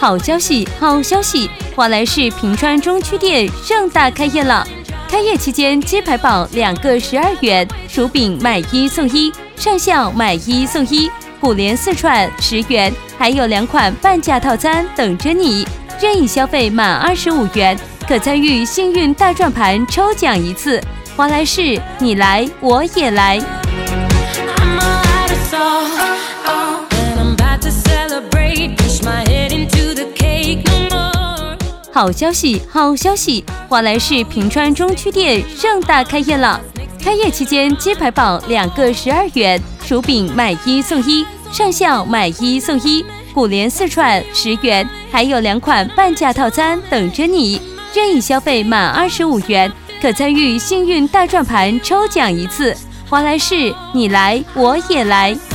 好消息，好消息！华莱士平川中区店盛大开业了。开业期间，鸡排堡2个12元，薯饼买1送1，上校买1送1，骨连4串10元，还有2款半价套餐等着你。任意消费满25元，可参与幸运大转盘抽奖1次。华莱士，你来我也来。好消息，好消息！华莱士平川中区店盛大开业了。开业期间，鸡排堡2个12元，薯饼买1送1，上校买1送1，骨连4串10元，还有2款半价套餐等着你。任意消费满25元，可参与幸运大转盘抽奖1次。华莱士，你来我也来。